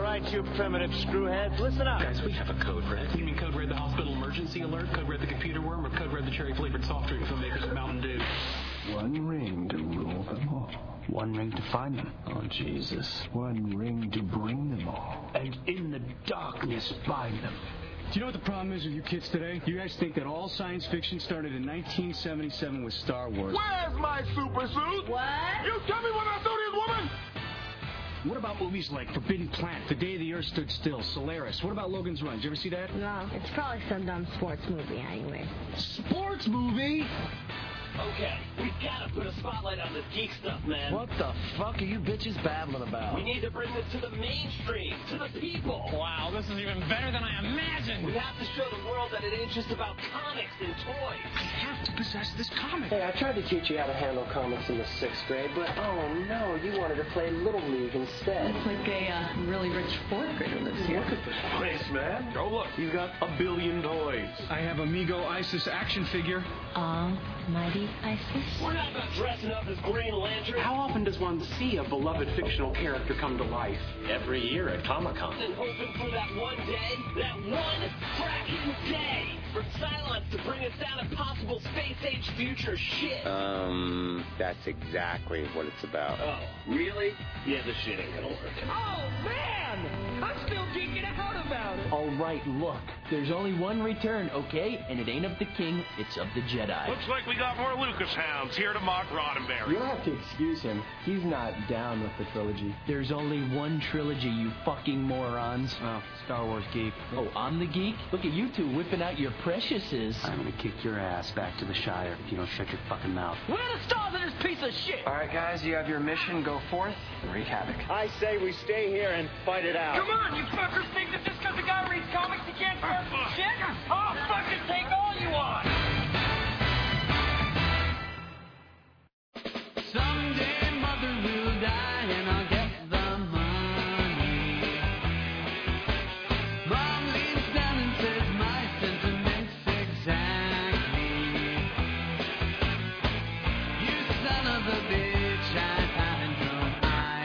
right, you primitive screwheads. Listen up. Guys, we have a code red. You mean code red the hospital emergency alert, code red the computer worm, or code red the cherry-flavored soft drink from makers of Mountain Dew? One ring to rule them all. One ring to find them. Oh, Jesus. One ring to bring them all. And in the darkness find them. Do you know what the problem is with you kids today? You guys think that all science fiction started in 1977 with Star Wars. Where's my super suit? What? You tell me what I do to this woman! What about movies like Forbidden Planet, The Day the Earth Stood Still, Solaris? What about Logan's Run? Did you ever see that? No, it's probably some dumb sports movie anyway. Sports movie? Okay, we've got to put a spotlight on this geek stuff, man. What the fuck are you bitches babbling about? We need to bring this to the mainstream, to the people. Wow, this is even better than I imagined. We have to show the world that it ain't just about comics and toys. I have to possess this comic. Hey, I tried to teach you how to handle comics in the 6th grade, but oh no, you wanted to play Little League instead. Looks like a really rich 4th grader lives here. Look at this place, man. Go look, he's got a billion toys. I have Amigo Isis action figure. Almighty Isis. We're not about dressing up as Green Lantern. How often does one see a beloved fictional character come to life? Every year at Comic-Con. And hoping for that one day, that one fracking day, for Cylons to bring us down to possible space-age future shit. That's exactly what it's about. Oh, really? Yeah, this shit ain't gonna work. Oh, man! I'm still geeking out about it. All right, look. There's only one return, okay? And it ain't of the king, it's of the Jedi. Looks like we got more Lucas hounds here to mock Roddenberry. You'll have to excuse him. He's not down with the trilogy. There's only one trilogy, you fucking morons. Oh, Star Wars geek. Oh, I'm the geek? Look at you two whipping out your preciouses. I'm gonna kick your ass back to the Shire if you don't shut your fucking mouth. Where are the stars in this piece of shit? All right, guys, you have your mission. Go forth and wreak havoc. I say we stay here and fight it out. Come on, you fuckers think that just because a guy reads comics he can't start some shit? I'll fucking take all you want! Someday mother will die and I'll get the money. Mom leans down and says my sentiments exactly. You son of a bitch, I palindrome,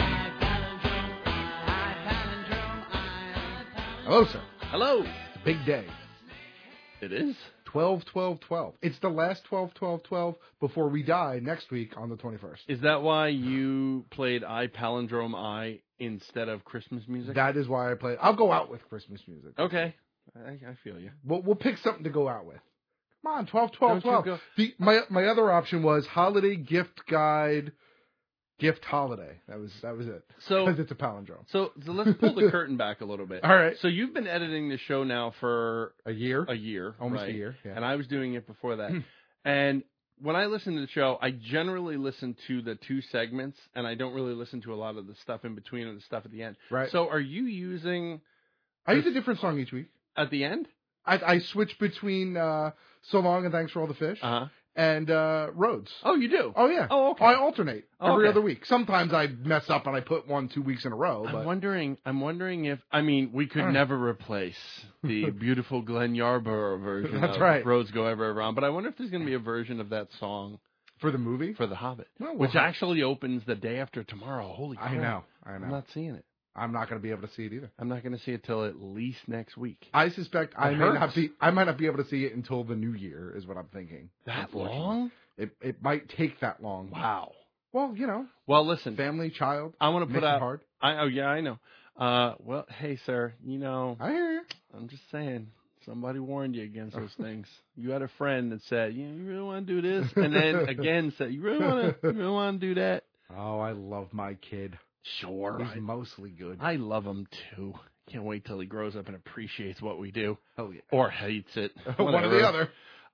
Hello, sir. Hello. It's a big day. It is? 12-12-12. It's the last 12-12-12 before we die next week on the 21st. Is that why you played I Palindrome I instead of Christmas music? That is why I play. I'll go out with Christmas music. Okay. I feel you. We'll pick something to go out with. Come on, 12-12-12. My other option was holiday gift guide, gift holiday. That was it. So because it's a palindrome. So let's pull the curtain back a little bit. All right. So you've been editing the show now for a year. Almost right? a year. Yeah. And I was doing it before that. And when I listen to the show, I generally listen to the two segments, and I don't really listen to a lot of the stuff in between or the stuff at the end. Right. So are you using? I use a different song each week. At the end? I switch between So Long and Thanks for All the Fish. And Roads. Oh, you do? Oh, yeah. Oh, okay. I alternate every okay. other week. Sometimes I mess up and I put 2 weeks in a row. But I'm wondering if, we could never replace the beautiful Glenn Yarborough version That's of right. Roads Go Ever On, but I wonder if there's going to be a version of that song. For the movie? For The Hobbit. Well, which actually opens the day after tomorrow. Holy crap. I know. I'm not seeing it. I'm not going to be able to see it either. I'm not going to see it till at least next week. I suspect I might not be able to see it until the new year, is what I'm thinking. That long? It might take that long. Wow. Well, Well, listen. Family, child. I want to put out. Hard. I know. Well, hey, sir. I hear you. I'm just saying. Somebody warned you against those things. You had a friend that said, "You really want to do this," and then again said, "You really want to do that." Oh, I love my kid. Sure. He's mostly good. I love him too. Can't wait till he grows up and appreciates what we do. Oh yeah. Or hates it. One or the other.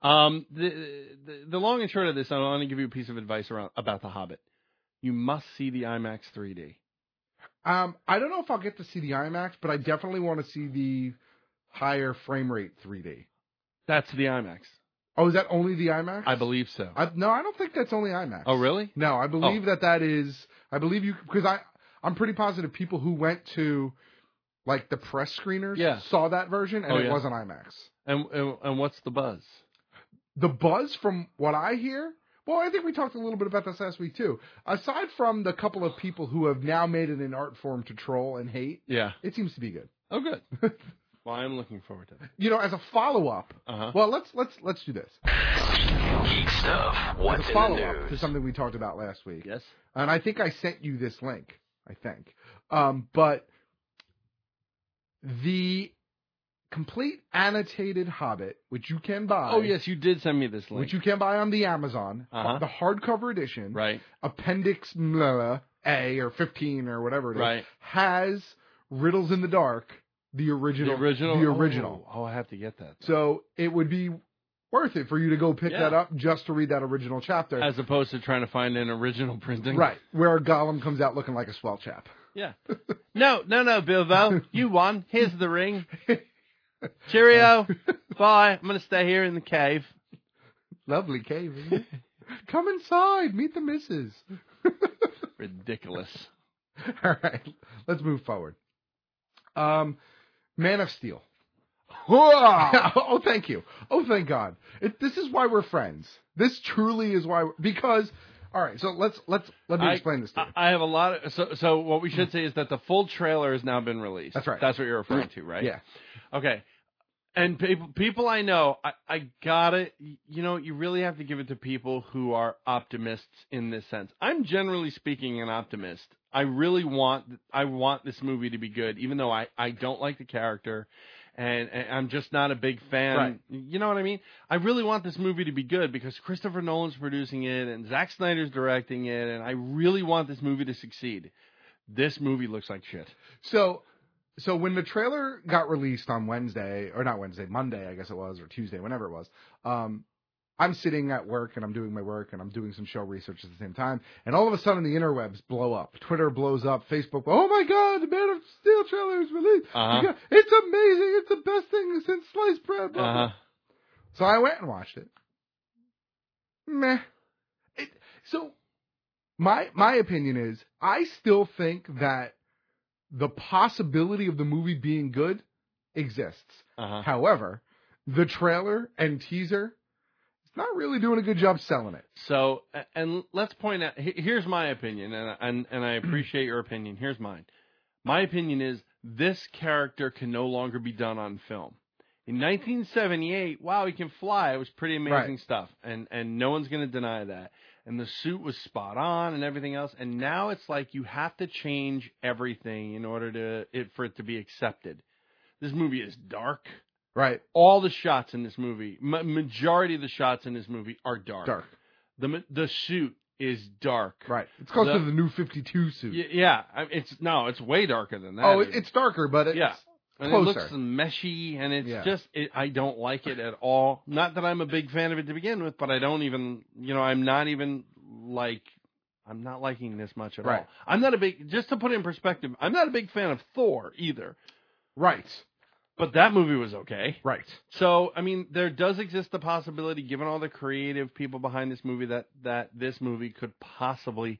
The long and short of this, I want to give you a piece of advice about The Hobbit. You must see the IMAX 3D. I don't know if I'll get to see the IMAX, but I definitely want to see the higher frame rate 3D. That's the IMAX. Oh, is that only the IMAX? I believe so. No, I don't think that's only IMAX. Oh, really? No, I believe that is. I believe you because I'm pretty positive people who went to like the press screeners saw that version and it wasn't IMAX. And what's the buzz? The buzz from what I hear, Well, I think we talked a little bit about this last week, too. Aside from the couple of people who have now made it an art form to troll and hate, it seems to be good. Oh, good. Well, I'm looking forward to that. You know, as a follow-up, well, let's do this. Geek stuff. What's as a in follow-up the news? to something we talked about last week. Yes. And I think I sent you this link, I think. But the complete annotated Hobbit, which you can buy. Oh, yes, you did send me this link. Which you can buy on the Amazon, the hardcover edition, Appendix A or 15 or whatever it is, has Riddles in the Dark, the original. Oh, I have to get that. So it would be worth it for you to go pick that up just to read that original chapter. As opposed to trying to find an original printing. Right, where Gollum comes out looking like a swell chap. Yeah. No, Bilbo. You won. Here's the ring. Cheerio. Bye. I'm going to stay here in the cave. Lovely cave, isn't it? Come inside. Meet the missus. Ridiculous. All right. Let's move forward. Man of Steel. Oh, thank you. Oh, thank God. This is why we're friends. This truly is why. Because, all right. So let me explain this to you. I have a lot of. So what we should say is that the full trailer has now been released. That's right. That's what you're referring to, right? Yeah. Okay. And people I know, I got it. You know, you really have to give it to people who are optimists in this sense. I'm generally speaking an optimist. I want this movie to be good, even though I don't like the character, and I'm just not a big fan. Right. You know what I mean? I really want this movie to be good because Christopher Nolan's producing it and Zack Snyder's directing it, and I really want this movie to succeed. This movie looks like shit. So when the trailer got released on Monday, I guess it was, or Tuesday, whenever it was, I'm sitting at work and I'm doing my work and I'm doing some show research at the same time, and all of a sudden the interwebs blow up. Twitter blows up, Facebook, oh my God, the Man of Steel trailer is released. It's amazing. It's the best thing since sliced bread. Blah, blah. So I went and watched it. Meh. So my opinion is I still think that the possibility of the movie being good exists. However, the trailer and teaser, it's not really doing a good job selling it. So, and let's point out, here's my opinion, and I appreciate your opinion. Here's mine. My opinion is this character can no longer be done on film. In 1978, wow, he can fly. It was pretty amazing stuff, and no one's going to deny that. And the suit was spot on and everything else. And now it's like you have to change everything in order for it to be accepted. This movie is dark. Right. All the shots in this movie, majority of the shots in this movie are dark. The suit is dark. Right. It's close to the New 52 suit. Yeah. It's way darker than that. Oh, it's darker, but it's and closer. It looks meshy, and it's I don't like it at all. Not that I'm a big fan of it to begin with, but I don't even, I'm not liking this much at all. I'm not just to put it in perspective, I'm not a big fan of Thor either. Right. But that movie was okay. Right. So, I mean, there does exist the possibility, given all the creative people behind this movie, that this movie could possibly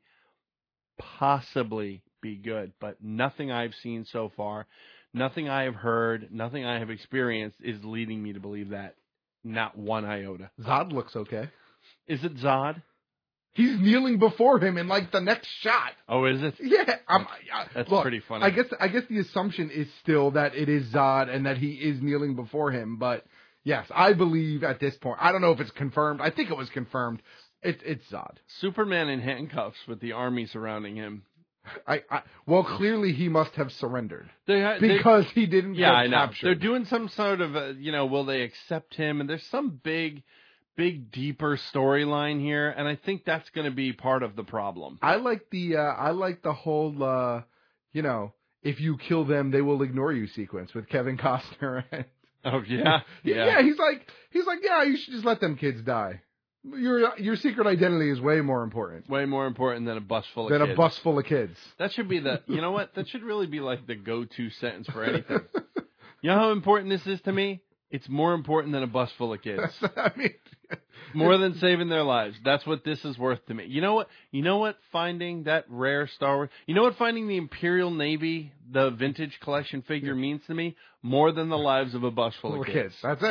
be good. But nothing I've seen so far, nothing I have heard, nothing I have experienced is leading me to believe that. Not one iota. Zod looks okay. Is it Zod? He's kneeling before him in like the next shot. Oh, is it? Yeah. That's pretty funny. I guess the assumption is still that it is Zod and that he is kneeling before him. But yes, I believe at this point. I don't know if it's confirmed. I think it was confirmed. It's Zod. Superman in handcuffs with the army surrounding him. Well, clearly he must have surrendered because he didn't get I know. captured. They're doing some sort of will they accept him? And there's some big, deeper storyline here, and I think that's going to be part of the problem. I like the whole if you kill them, they will ignore you sequence with Kevin Costner. Oh yeah, yeah. He's like, yeah, you should just let them kids die. Your secret identity is way more important. Way more important than a bus full of kids. A bus full of kids. That should be you know what? That should really be like the go-to sentence for anything. You know how important this is to me? It's more important than a bus full of kids. More than saving their lives. That's what this is worth to me. You know what? Finding that rare Star Wars. You know what? Finding the Imperial Navy, the vintage collection figure means to me more than the lives of a bus full of kids. That's it.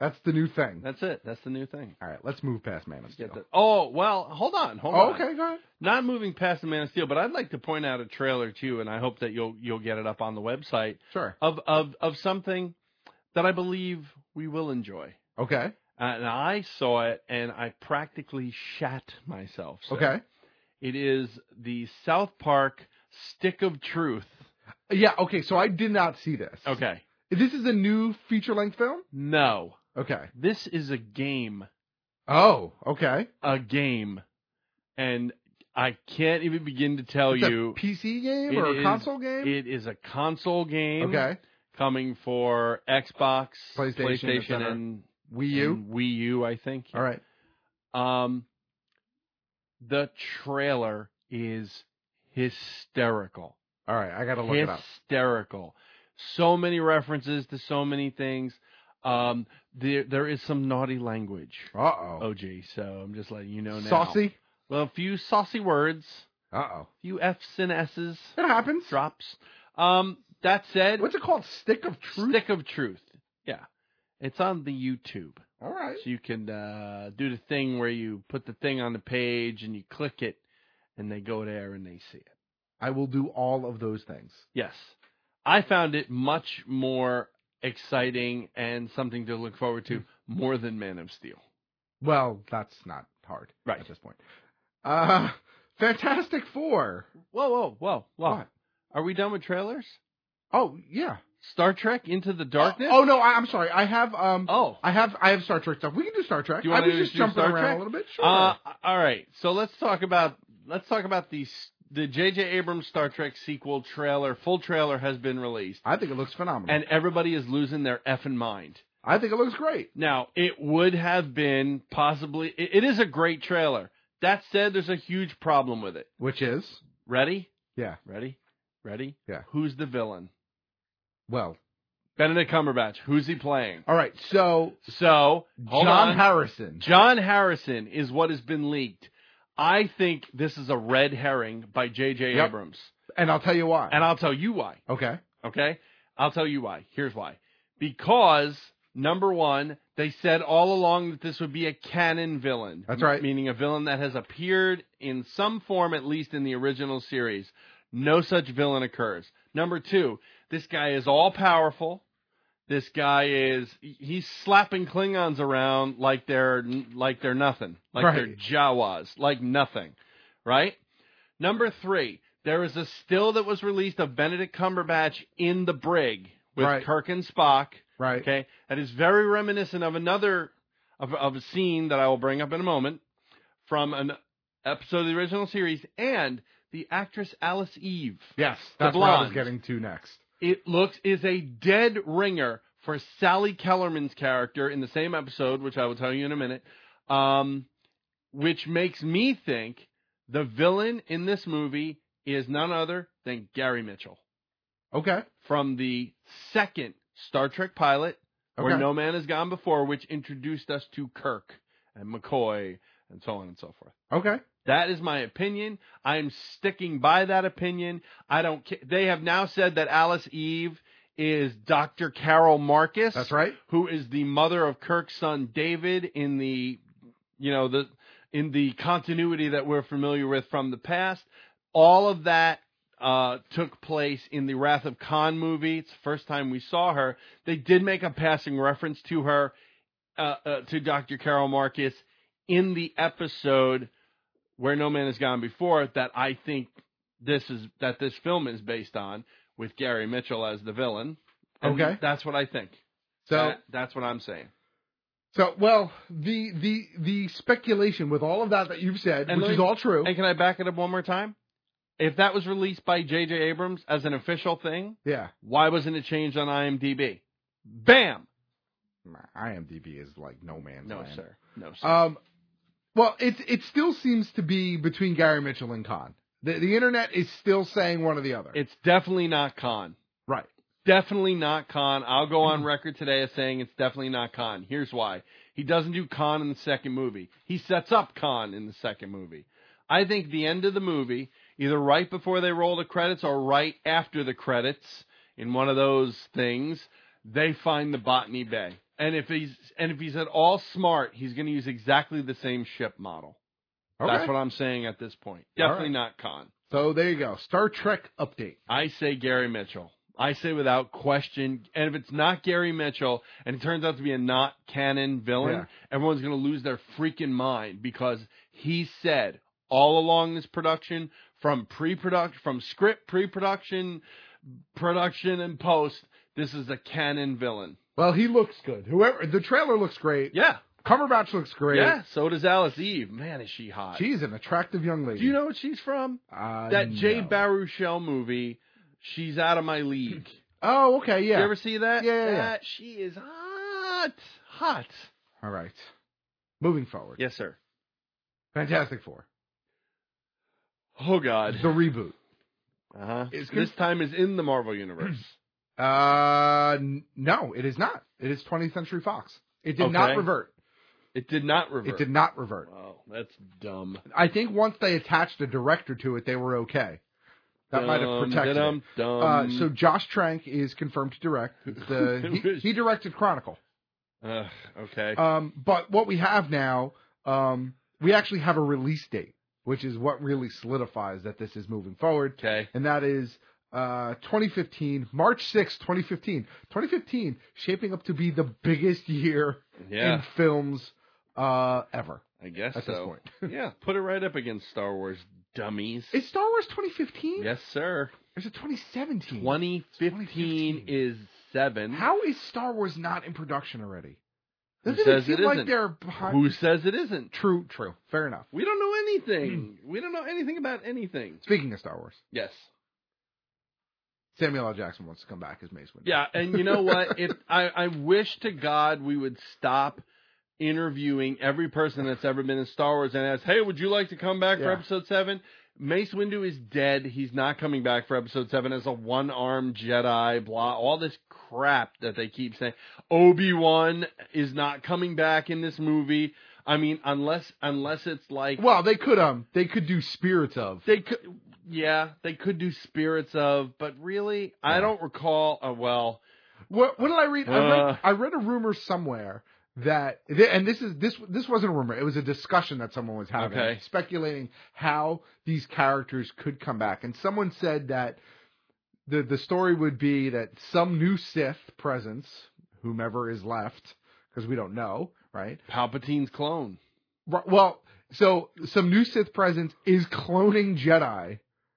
That's the new thing. That's it. That's the new thing. All right, let's move past Man of Steel. Oh, well, hold on. Okay, go ahead. Not moving past the Man of Steel, but I'd like to point out a trailer too, and I hope that you'll get it up on the website. Sure. Of something that I believe we will enjoy. Okay. And I saw it, and I practically shat myself. So okay. It is the South Park Stick of Truth. Yeah, okay, so I did not see this. Okay. This is a new feature-length film? No. Okay. This is a game. Oh, okay. A game. And I can't even begin to tell you. A PC game or a console game? It is a console game. Okay. Coming for Xbox, PlayStation and Wii U? And Wii U, I think. All right. The trailer is hysterical. All right, I got to look it up. Hysterical. So many references to so many things. There is some naughty language. Uh-oh. OG, so I'm just letting you know now. Saucy? Well, a few saucy words. Uh-oh. A few F's and S's. It happens. Drops. That said... What's it called? Stick of Truth? Stick of Truth. Yeah. It's on the YouTube. All right. So you can do the thing where you put the thing on the page and you click it, and they go there and they see it. I will do all of those things. Yes. I found it much more exciting and something to look forward to more than Man of Steel. Well, that's not hard right. at this point. Fantastic Four. Whoa. What? Are we done with trailers? Oh, yeah. Star Trek Into the Darkness? Oh no, I'm sorry. I have I have Star Trek stuff. We can do Star Trek. I was just jumping around a little bit. Sure. All right. So let's talk about the J.J. Abrams Star Trek sequel trailer. Full trailer has been released. I think it looks phenomenal. And everybody is losing their effing mind. I think it looks great. Now, it would have been possibly... It is a great trailer. That said, there's a huge problem with it. Which is? Ready? Yeah. Ready? Yeah. Who's the villain? Well... Benedict Cumberbatch. Who's he playing? All right, so John Harrison. John Harrison is what has been leaked. I think this is a red herring by J.J. Abrams. And I'll tell you why. And I'll tell you why. Okay? I'll tell you why. Here's why. Because, number one, they said all along that this would be a canon villain. That's right. Meaning a villain that has appeared in some form, at least in the original series. No such villain occurs. Number two, this guy is all-powerful. This guy he's slapping Klingons around like they're nothing. Like they're Jawas. Like nothing. Right? Number three, there is a still that was released of Benedict Cumberbatch in the brig with Kirk and Spock. Right. Okay? That is very reminiscent of of a scene that I will bring up in a moment from an episode of the original series, and the actress Alice Eve. Yes, that's what I was getting to next. It is a dead ringer for Sally Kellerman's character in the same episode, which I will tell you in a minute, which makes me think the villain in this movie is none other than Gary Mitchell. Okay. From the second Star Trek pilot, where No Man Has Gone Before, which introduced us to Kirk and McCoy and so on and so forth. Okay. That is my opinion. I'm sticking by that opinion. I don't care. They have now said that Alice Eve is Dr. Carol Marcus. That's right. Who is the mother of Kirk's son David in the continuity that we're familiar with from the past. All of that took place in the Wrath of Khan movie. It's the first time we saw her. They did make a passing reference to her, to Dr. Carol Marcus in the episode Where No Man Has Gone Before, that I think this film is based on, with Gary Mitchell as the villain. And that's what I think. So that's what I'm saying. So, well, the speculation with all of that you've said, which is all true. And can I back it up one more time? If that was released by J.J. Abrams as an official thing, why wasn't it changed on IMDb? Bam! IMDb is like no man's land. No, sir. Well, it still seems to be between Gary Mitchell and Khan. The internet is still saying one or the other. It's definitely not Khan. Right. Definitely not Khan. I'll go on record today as saying it's definitely not Khan. Here's why. He doesn't do Khan in the second movie. He sets up Khan in the second movie. I think the end of the movie, either right before they roll the credits or right after the credits, in one of those things, they find the Botany Bay. And if he's at all smart, he's going to use exactly the same ship model. Okay. That's what I'm saying at this point. Definitely not Khan. So there you go. Star Trek update. I say Gary Mitchell. I say without question. And if it's not Gary Mitchell and it turns out to be a not canon villain, everyone's going to lose their freaking mind because he said all along this production, from script, pre-production, production, and post, this is a canon villain. Well, he looks good. The trailer looks great. Yeah. Cumberbatch looks great. Yeah, so does Alice Eve. Man, is she hot. She's an attractive young lady. Do you know what she's from? That Jay Baruchel movie, She's Out of My League. Oh, okay, yeah. You ever see that? Yeah. She is hot. Hot. All right. Moving forward. Yes, sir. Fantastic Four. Oh, God. The reboot. Uh-huh. This time is in the Marvel Universe. No, it is not. It is 20th Century Fox. It did not revert. It did not revert. It did not revert. Oh, that's dumb. I think once they attached a director to it, they were okay. That might have protected it. So Josh Trank is confirmed to direct. He directed Chronicle. Okay. But what we have now, we actually have a release date, which is what really solidifies that this is moving forward. Okay. And that is 2015, March 6th, 2015. 2015 shaping up to be the biggest year in films ever. I guess at so. This point. Yeah, put it right up against Star Wars, dummies. Is Star Wars 2015? Yes, sir. Or is it 2017? 2015 is 7. How is Star Wars not in production already? Who Doesn't says it it seem like isn't? they're behind? Who says it isn't? True. Fair enough. We don't know anything. We don't know anything about anything. Speaking of Star Wars. Yes. Samuel L. Jackson wants to come back as Mace Windu. Yeah, and you know what? I wish to God we would stop interviewing every person that's ever been in Star Wars and ask, hey, would you like to come back for Episode 7? Mace Windu is dead. He's not coming back for Episode 7 as a one-armed Jedi, blah, all this crap that they keep saying. Obi-Wan is not coming back in this movie. I mean, unless it's like... Well, they could do Spirits of. They could do Spirits of, but really, I don't recall, What did I read? I read a rumor somewhere that, and this wasn't a rumor, it was a discussion that someone was having, speculating how these characters could come back. And someone said that the story would be that some new Sith presence, whomever is left, because we don't know, right? Palpatine's clone. Well, so some new Sith presence is cloning Jedi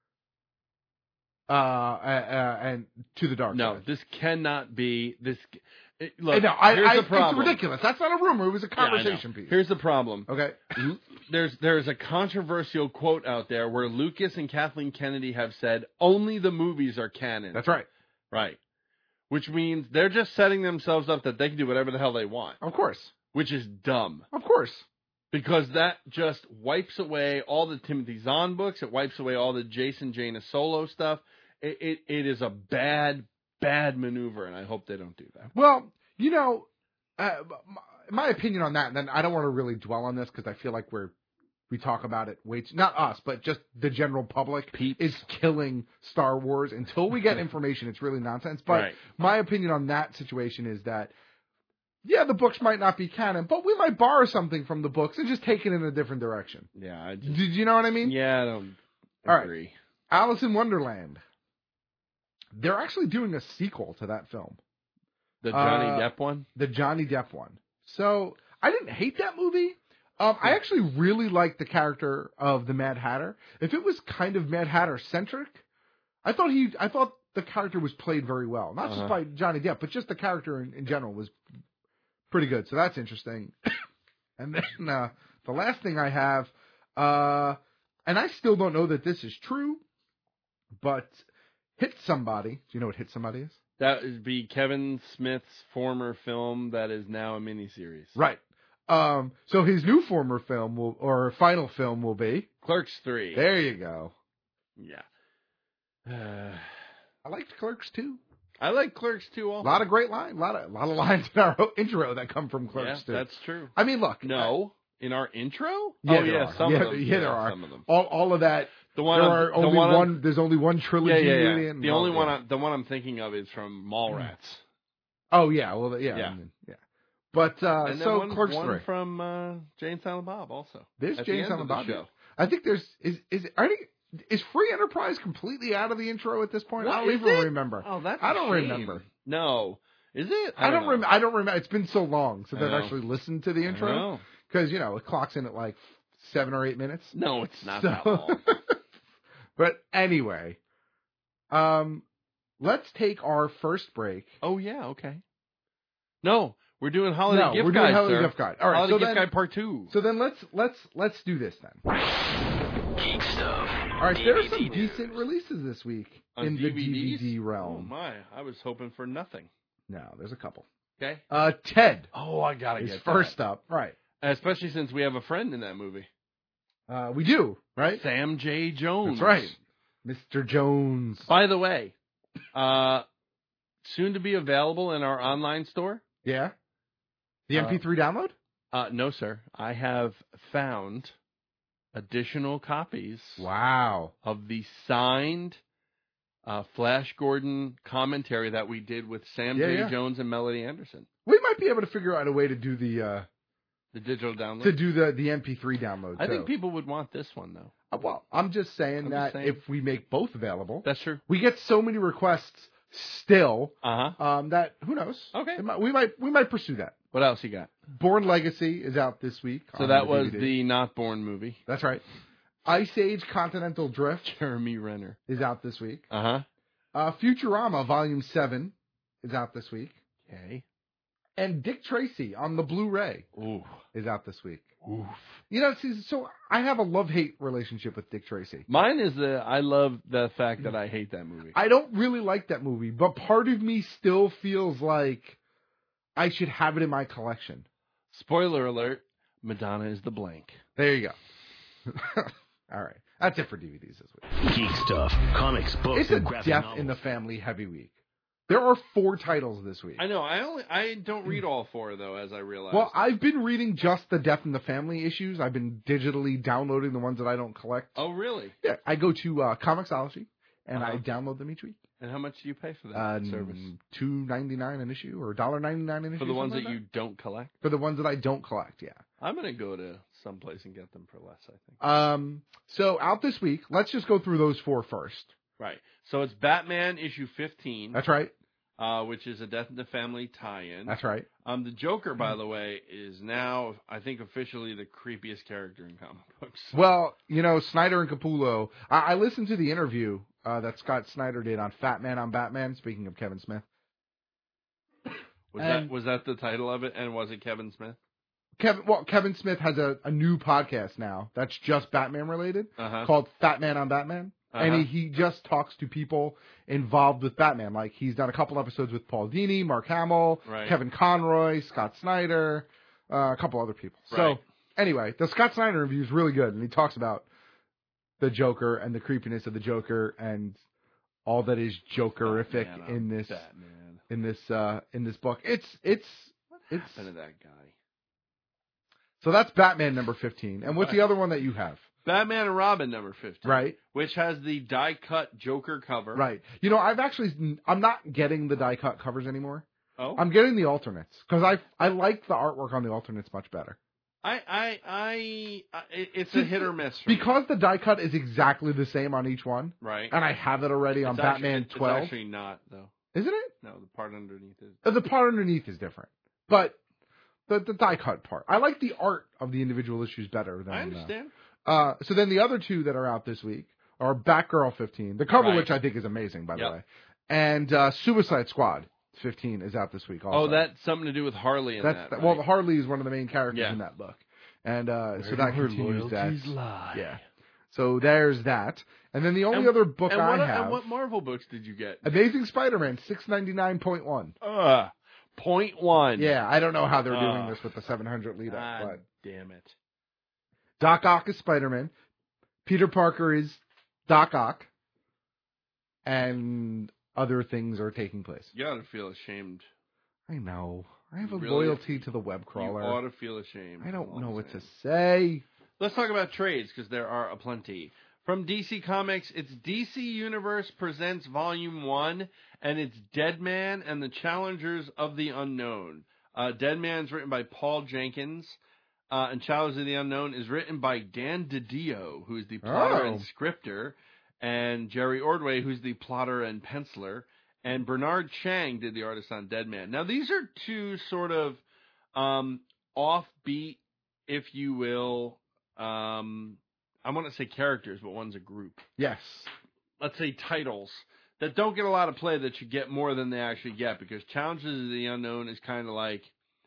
and to the dark side. No, this cannot be this. Look, here's the problem. It's ridiculous. That's not a rumor. It was a conversation piece. Here's the problem. Okay. There's a controversial quote out there where Lucas and Kathleen Kennedy have said only the movies are canon. That's right. Right. Which means they're just setting themselves up that they can do whatever the hell they want. Of course. Which is dumb. Of course. Because that just wipes away all the Timothy Zahn books. It wipes away all the Jason Jaina Solo stuff. It is a bad maneuver, and I hope they don't do that. Well, you know, my opinion on that, and then I don't want to really dwell on this because I feel like we talk about it way too, not us, but just the general public is killing Star Wars. Until we get information, it's really nonsense. But my opinion on that situation is that, yeah, the books might not be canon, but we might borrow something from the books and just take it in a different direction. Yeah. Did you know what I mean? Yeah, I don't agree. All right. Alice in Wonderland. They're actually doing a sequel to that film. The Johnny Depp one? The Johnny Depp one. So, I didn't hate that movie. I actually really liked the character of the Mad Hatter. If it was kind of Mad Hatter-centric, I thought the character was played very well. Not just by Johnny Depp, but just the character in general was pretty good. So that's interesting. And then the last thing I have, and I still don't know that this is true, but Hit Somebody. Do you know what Hit Somebody is? That would be Kevin Smith's former film that is now a miniseries. Right. So his new former film final film will be Clerks 3. There you go. Yeah. I liked Clerks 2. I like Clerks 2 also. A lot of great lines. A lot of lines in our intro that come from Clerks 2. Yeah, that's true. I mean, look. No. In our intro? Yeah, some of them. Yeah, there are. Some of them. All of that. There's only one trilogy. Yeah. The only one I'm thinking of is from Mallrats. Oh yeah, well yeah. But and then so one, Clerks one 3. from Jay and Silent Bob also. There's at Jay the and end of Silent the Bob. show. I think there's is Free Enterprise completely out of the intro at this point? What, I don't is even it? remember. Oh, that's I don't a shame. remember. No. Is it? I don't know. remember. I don't remember. It's been so long since I I've know. actually listened to the intro because it clocks in at like 7 or 8 minutes. No, it's not that long. But anyway, let's take our first break. Oh yeah, okay. No, we're doing holiday No, gift we're guide, doing holiday sir. gift guide. All right, holiday so gift then- guide part 2. So then let's do this then. Geek stuff. All right, there are DVD some news. decent releases this week On in DVDs? the DVD Oh realm. my, I was hoping for nothing. No, there's a couple. Okay. Ted Oh, I gotta is get first that. up. Right. Especially since we have a friend in that movie. We do, right? Sam J. Jones. That's right. Mr. Jones. By the way, soon to be available in our online store. Yeah? The MP3 download? No, sir. I have found additional copies. Wow. Of the signed Flash Gordon commentary that we did with Sam J. Yeah. Jones and Melody Anderson. We might be able to figure out a way to do the digital download. to do the MP3 download. I too. think people would want this one though. Well, I'm just saying if we make both available, That's true. we get so many requests still. Uh-huh. That who knows? Okay. We might pursue that. What else you got? Born Legacy is out this week. So on that was DVD. the Not Born movie. That's right. Ice Age Continental Drift Jeremy Renner is out this week. Uh-huh. Futurama Volume 7 is out this week. Okay. And Dick Tracy on the Blu-ray Ooh. is out this week. Oof. See, so I have a love-hate relationship with Dick Tracy. Mine is I love the fact that I hate that movie. I don't really like that movie, but part of me still feels like I should have it in my collection. Spoiler alert, Madonna is the blank. There you go. All right. That's it for DVDs this week. Geek stuff, comics, books, It's a and graphic Death novels. in the Family heavy week. There are 4 titles this week. I know. I don't read all 4 though, as I realized. Well, I've been reading just the Death in the Family issues. I've been digitally downloading the ones that I don't collect. Oh, really? Yeah, I go to Comixology and I download them each week. And how much do you pay for that service? $2.99 an issue or $1.99 an issue For the ones something that like you don't collect? For the ones that I don't collect, yeah. I'm going to go to someplace and get them for less, I think. So out this week, let's just go through those 4 first. Right. So it's Batman issue 15. That's right. Which is a Death in the Family tie-in. That's right. The Joker, by the way, is now, I think, officially the creepiest character in comic books. Well, Snyder and Capullo. I listened to the interview that Scott Snyder did on Fat Man on Batman, speaking of Kevin Smith. Was that the title of it, and was it Kevin Smith? Kevin Smith has a new podcast now that's just Batman related called Fat Man on Batman. And he just talks to people involved with Batman. Like, he's done a couple episodes with Paul Dini, Mark Hamill, Kevin Conroy, Scott Snyder, a couple other people. Right. So, anyway, the Scott Snyder interview is really good, and he talks about the Joker and the creepiness of the Joker and all that is Jokerific in this book. It's happened to that guy? So that's Batman number 15. And what's the other one that you have? Batman and Robin number 15. Right. Which has the die-cut Joker cover. Right. I'm not getting the die-cut covers anymore. Oh? I'm getting the alternates because I like the artwork on the alternates much better. It's a hit or miss. Because the die-cut is exactly the same on each one. Right. And I have it already on Batman 12. It's actually not, though. Isn't it? No, the part underneath is. The part underneath is different. But the die-cut part. I like the art of the individual issues better than. I understand. So then the other 2 that are out this week are Batgirl 15, the cover which I think is amazing, by the way, and Suicide Squad 15 is out this week also. Oh, that's something to do with Harley in that, right? Well, Harley is one of the main characters in that book. And so that continues that. Lie. Yeah. So there's that. And then the only other book I have... And what Marvel books did you get? Amazing Spider-Man, 699.1. 0.1. Yeah, I don't know how they're doing this with the 700 lead up, but... Damn it. Doc Ock is Spider-Man. Peter Parker is Doc Ock. And other things are taking place. You ought to feel ashamed. I know. I have a loyalty to the web crawler. You ought to feel ashamed. I don't know what to say. Let's talk about trades, because there are aplenty. From DC Comics, it's DC Universe Presents Volume 1, and it's Deadman and the Challengers of the Unknown. Dead Man's written by Paul Jenkins. And Challenge of the Unknown is written by Dan DiDio, who is the plotter and scripter, and Jerry Ordway, who's the plotter and penciler, and Bernard Chang did the artist on Dead Man. Now, these are two sort of offbeat, if you will, I want to say characters, but one's a group. Yes. Let's say titles that don't get a lot of play that should get more than they actually get, because Challenges of the Unknown is kind of like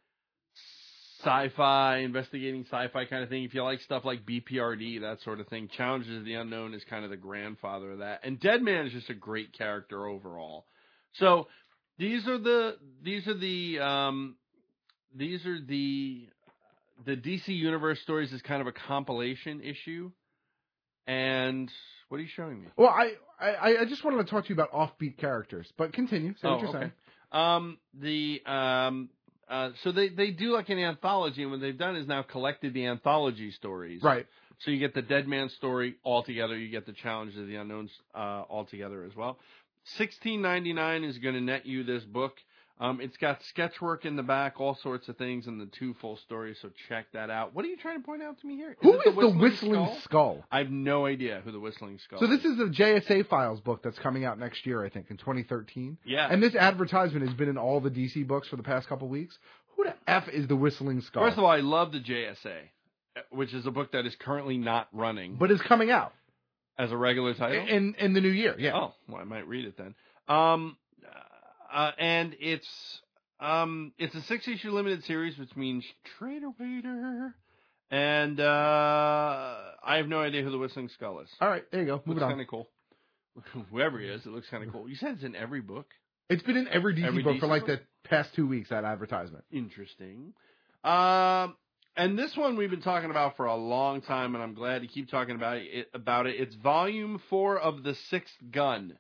sci-fi, investigating sci-fi kind of thing. If you like stuff like BPRD, that sort of thing, Challenges of the Unknown is kind of the grandfather of that. And Dead Man is just a great character overall. So these are the DC Universe stories is kind of a compilation issue. And what are you showing me? Well, I just wanted to talk to you about offbeat characters, but continue. Say what you're saying. So they do like an anthology, and what they've done is now collected the anthology stories. Right. So you get the Dead Man story all together. You get the Challenges of the Unknowns all together as well. $16.99 is going to net you this book. It's got sketch work in the back, all sorts of things, and the 2 full stories, so check that out. What are you trying to point out to me here? Who is the Whistling Skull? I have no idea who the Whistling Skull is. So this is the JSA Files book that's coming out next year, I think, in 2013. Yeah. And this advertisement has been in all the DC books for the past couple weeks. Who the F is the Whistling Skull? First of all, I love the JSA, which is a book that is currently not running. But is coming out. As a regular title? In the new year, yeah. Oh, well, I might read it then. And it's a 6-issue limited series, which means Trader Waiter. And I have no idea who the Whistling Skull is. All right, there you go. Move it on. Looks kind of cool. Whoever he is, it looks kind of cool. You said it's in every book? It's been in every DC book for like the past 2 weeks, that advertisement. Interesting. And this one we've been talking about for a long time, and I'm glad to keep talking about it. It's volume 4 of The Sixth Gun.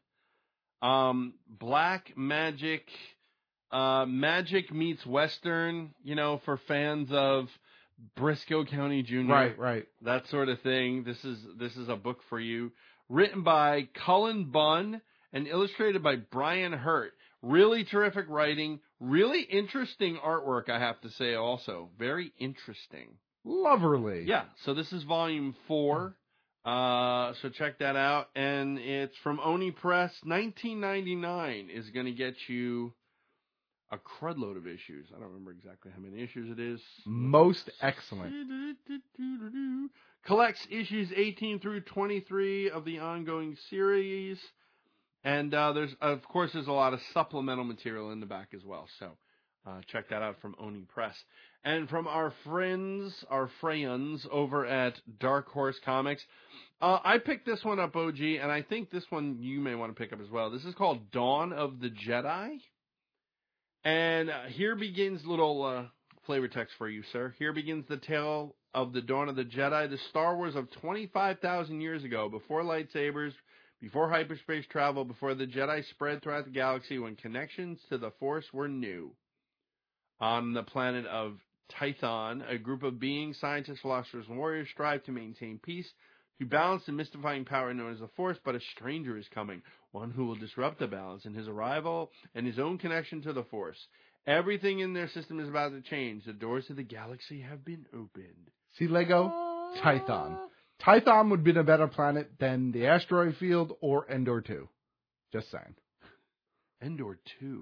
Black magic, magic meets Western, for fans of Briscoe County Jr. Right. That sort of thing. This is a book for you. Written by Cullen Bunn and illustrated by Brian Hurt. Really terrific writing. Really interesting artwork, I have to say also. Very interesting. Lovely. Yeah, so this is volume 4. So check that out. And it's from Oni Press. $19.99 is going to get you a crudload of issues. I don't remember exactly how many issues it is. Most excellent. Collects issues 18 through 23 of the ongoing series. And there's a lot of supplemental material in the back as well. So check that out from Oni Press. And from our friends over at Dark Horse Comics, I picked this one up, OG, and I think this one you may want to pick up as well. This is called Dawn of the Jedi. And here begins little flavor text for you, sir. Here begins the tale of the Dawn of the Jedi, the Star Wars of 25,000 years ago, before lightsabers, before hyperspace travel, before the Jedi spread throughout the galaxy, when connections to the Force were new. On the planet of Tython, a group of beings, scientists, philosophers, and warriors strive to maintain peace, to balance the mystifying power known as the Force, but a stranger is coming, one who will disrupt the balance. In his arrival and his own connection to the Force, everything in their system is about to change. The doors to the galaxy have been opened. See, Lego? Tython. Tython would have been a better planet than the asteroid field or Endor 2. Just saying. Endor 2.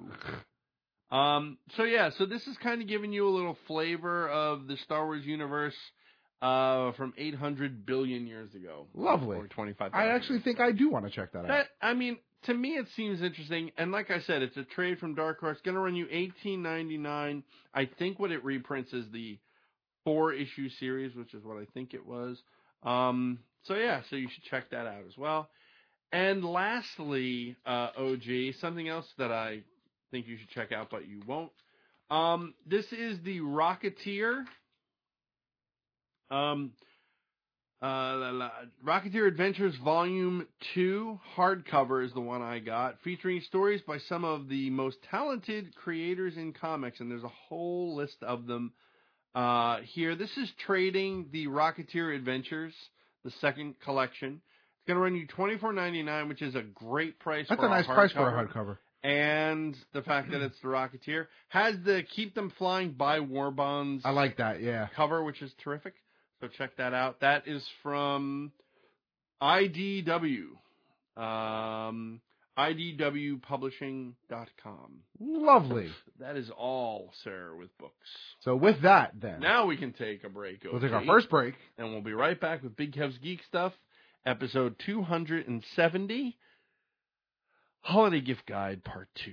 So this is kind of giving you a little flavor of the Star Wars universe from 800 billion years ago. Lovely. Or 25. I actually think I do want to check that out. To me, it seems interesting. And like I said, it's a trade from Dark Horse. It's going to run you $18.99. I think what it reprints is the 4-issue series, which is what I think it was. So you should check that out as well. And lastly, OG, something else that I think you should check out, but you won't. This is the Rocketeer. Rocketeer Adventures Volume 2 hardcover is the one I got, featuring stories by some of the most talented creators in comics, and there's a whole list of them here. This is trading the Rocketeer Adventures, the second collection. It's going to run you $24.99, which is a great price. That's for a nice hardcover. price for a hardcover. and the fact that it's the Rocketeer. Has the Keep Them Flying by War Bonds I like that, yeah. cover, which is terrific. So check that out. That is from IDW. IDWpublishing.com. Lovely. That is all, sir, with books. So with that, then. Now we can take a break. We'll take our first break. And we'll be right back with Big Kev's Geek Stuff, episode 270, Holiday Gift Guide, Part 2.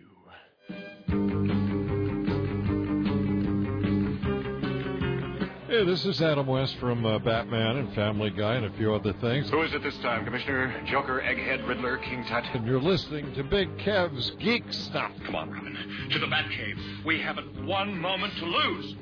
Hey, this is Adam West from Batman and Family Guy and a few other things. Who is it this time, Commissioner? Joker, Egghead, Riddler, King Tut? And you're listening to Big Kev's Geek Stuff. Come on, Robin. To the Batcave. We haven't one moment to lose.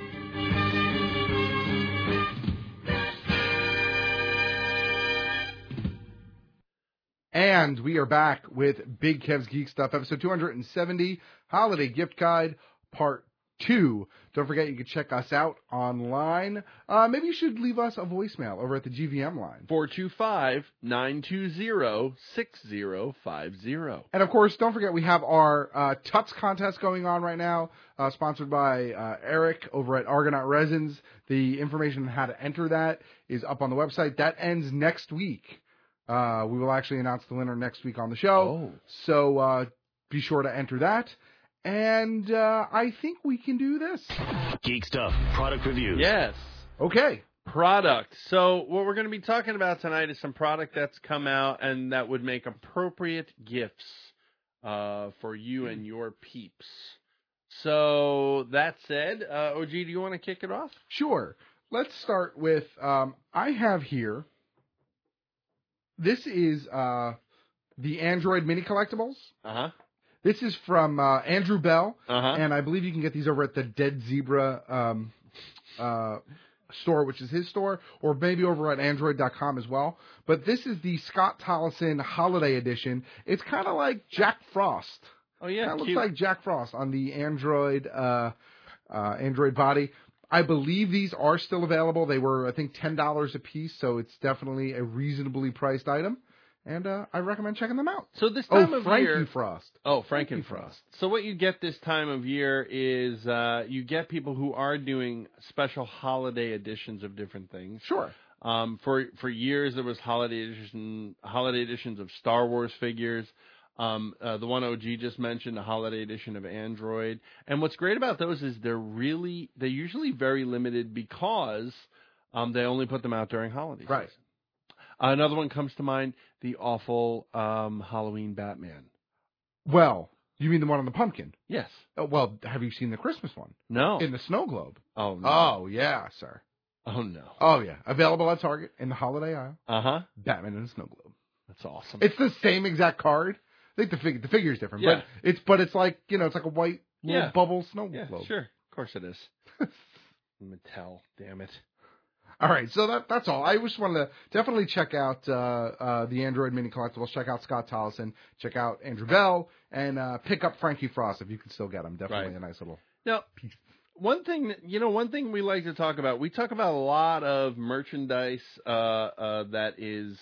And we are back with Big Kev's Geek Stuff, episode 270, Holiday Gift Guide, Part 2. Don't forget, you can check us out online. Maybe you should leave us a voicemail over at the GVM line. 425-920-6050. And, of course, don't forget, we have our Tuts contest going on right now, sponsored by Eric over at Argonaut Resins. The information on how to enter that is up on the website. That ends next week. We will actually announce the winner next week on the show. So be sure to enter that. And I think we can do this. Geek Stuff, product reviews. Yes. Okay. Product. So what we're going to be talking about tonight is some product that's come out and that would make appropriate gifts for you and your peeps. So that said, OG, do you want to kick it off? Sure. Let's start with, I have here, this is the Android Mini Collectibles. Uh-huh. This is from Andrew Bell, and I believe you can get these over at the Dead Zebra store, which is his store, or maybe over at Android.com as well. But this is the Scott Tollison Holiday Edition. It's kind of like Jack Frost. Oh, yeah. It looks like Jack Frost on the Android Android body. I believe these are still available. They were, I think, $10 a piece, so it's definitely a reasonably priced item. And I recommend checking them out. So this time of year... Frost. Oh, Frankenfrost. So what you get this time of year is you get people who are doing special holiday editions of different things. Sure. For years, there was holiday editions of Star Wars figures. The one OG just mentioned, a holiday edition of Android. And what's great about those is they're usually very limited because they only put them out during holidays. Right. Another one comes to mind, the awful Halloween Batman. Well, you mean the one on the pumpkin? Yes. Well, have you seen the Christmas one? No. In the snow globe. Oh, no. Oh, yeah, sir. Oh, no. Oh, yeah. Available at Target in the holiday aisle. Uh-huh. Batman in the snow globe. That's awesome. It's the same exact card. I think the figure's different. Yeah. But it's like, it's like a white little bubble snow globe. Sure. Of course it is. Mattel, damn it. All right, so that's all. I just wanted to definitely check out the Android Mini Collectibles. Check out Scott Tollison. Check out Andrew Bell, and pick up Frankie Frost if you can still get them. Definitely a nice little piece. One thing we like to talk about. We talk about a lot of merchandise that is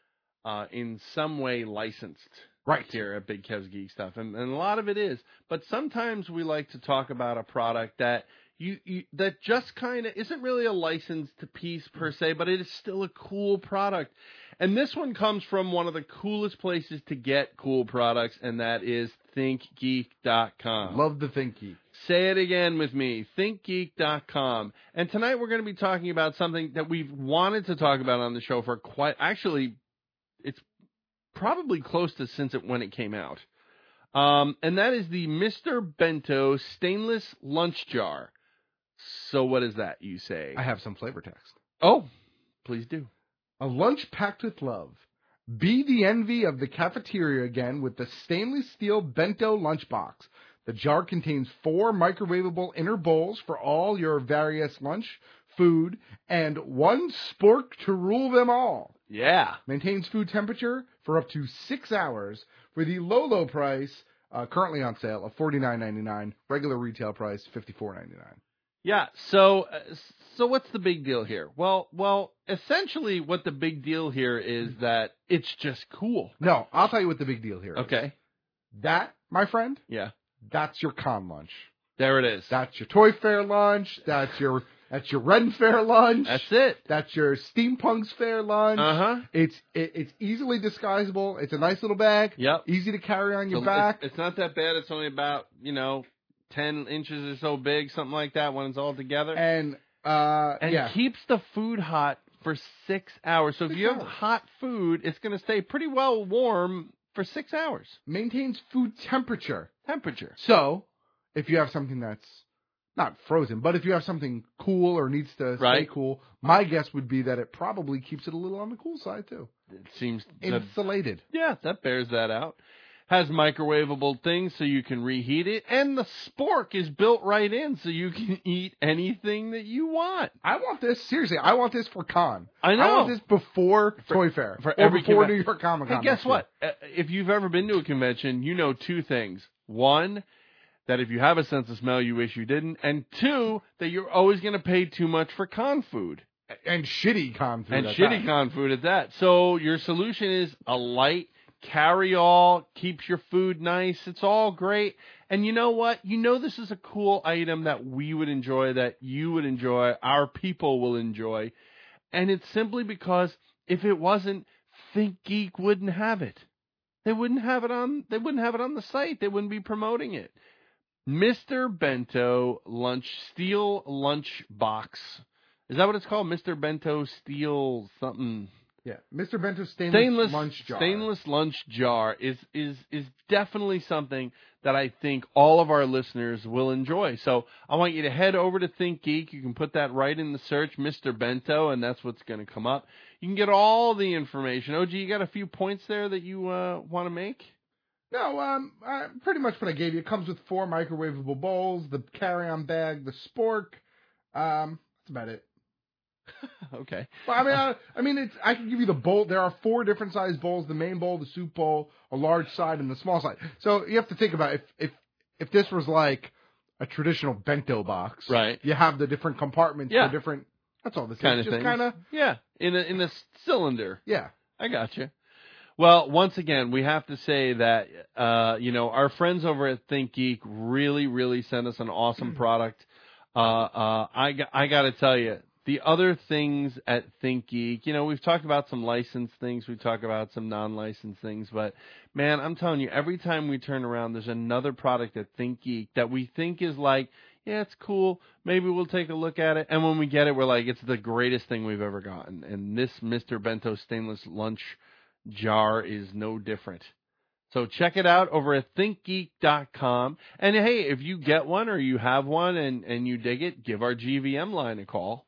in some way licensed. Right. Here at Big Kev's Geek Stuff, and a lot of it is. But sometimes we like to talk about a product that that just kind of isn't really a licensed piece per se, but it is still a cool product. And this one comes from one of the coolest places to get cool products, and that is ThinkGeek.com. Love the ThinkGeek. Say it again with me, ThinkGeek.com. And tonight we're going to be talking about something that we've wanted to talk about on the show for it's probably close to when it came out. And that is the Mr. Bento stainless lunch jar. So what is that, you say? I have some flavor text. Oh, please do. A lunch packed with love. Be the envy of the cafeteria again with the stainless steel bento lunchbox. The jar contains 4 microwavable inner bowls for all your various lunch, food, and 1 spork to rule them all. Yeah. Maintains food temperature for up to 6 hours for the low price, currently on sale, of $49.99. Regular retail price, $54.99. Yeah, so what's the big deal here? Well, essentially what the big deal here is that it's just cool. No, I'll tell you what the big deal here is. Okay. That, my friend, Yeah. that's your con lunch. There it is. That's your Toy Fair lunch. That's your Ren Fair lunch. That's it. That's your Steampunks Fair lunch. Uh-huh. It's easily disguisable. It's a nice little bag. Yep. Easy to carry on your back. It's not that bad. It's only about, 10 inches or so big, something like that when it's all together. And keeps the food hot for 6 hours. So if you have hot food, it's going to stay pretty well warm for 6 hours. Maintains food temperature. So, if you have something that's not frozen, but if you have something cool or needs to stay cool, my guess would be that it probably keeps it a little on the cool side, too. It seems insulated. That bears that out. Has microwavable things so you can reheat it, and the spork is built right in so you can eat anything that you want. I want this, seriously, I want this for con. I know. I want this before Toy Fair. Or before New York Comic Con. Hey, guess what? If you've ever been to a convention, you know two things. One, that if you have a sense of smell, you wish you didn't. And two, that you're always going to pay too much for con food. And shitty con food. Con food at that. So your solution is a light carry-all, keeps your food nice. It's all great. And you know what? You know this is a cool item that we would enjoy, that you would enjoy, our people will enjoy. And it's simply because if it wasn't, Think Geek wouldn't have it. They wouldn't have it on the site. They wouldn't be promoting it. Mr. Bento Steel Lunch Box. Is that what it's called? Mr. Bento Steel something. Yeah, Mr. Bento stainless lunch jar. Stainless lunch jar is definitely something that I think all of our listeners will enjoy. So I want you to head over to Think Geek. You can put that right in the search, Mr. Bento, and that's what's going to come up. You can get all the information. OG, you got a few points there that you want to make? No, pretty much what I gave you. It comes with 4 microwavable bowls, the carry-on bag, the spork. That's about it. Okay. Well, I mean, I can give you the bowl. There are 4 different size bowls: the main bowl, the soup bowl, a large side, and the small side. So you have to think about if this was like a traditional bento box, right? You have the different compartments for different. That's all this kind is. Of just kind of in a cylinder. Yeah, I got you. Well, once again, we have to say that our friends over at Think Geek really, really sent us an awesome product. I got to tell you. The other things at Think Geek, we've talked about some licensed things, we talk about some non-licensed things, but man, I'm telling you, every time we turn around, there's another product at Think Geek that we think is like, yeah, it's cool, maybe we'll take a look at it, and when we get it, we're like, it's the greatest thing we've ever gotten, and this Mr. Bento stainless lunch jar is no different. So check it out over at thinkgeek.com. And hey, if you get one or you have one and you dig it, give our GVM line a call.